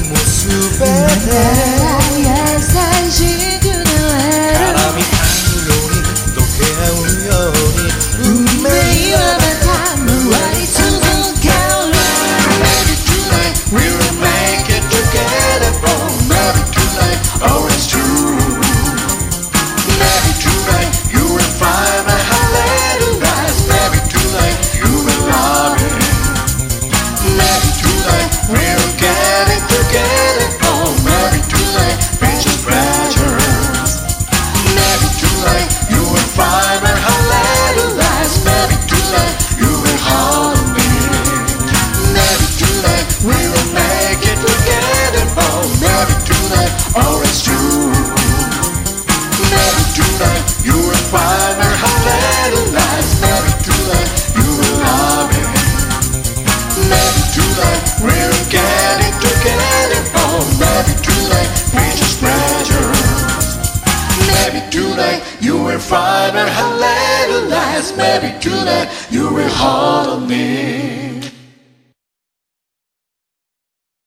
すべて優しくなれる絡み合うように溶け合うように運命はまた回り続ける Maybe tonight we will make it together Oh maybe tonight always true Maybe tonight you will find my little lies Maybe tonight you will love me Maybe tonight we will get it together Oh maybe tonight we just pleasures Maybe tonight you will find my little lies Maybe tonight you will hold me Maybe tonight we will make it together Oh maybe tonight always true Maybe tonight you will find my little lies Maybe tonight you will love me Maybe tonight we will get it together Oh maybe tonight we just pleasures Maybe tonight you will find my little lies Maybe tonight you will hold me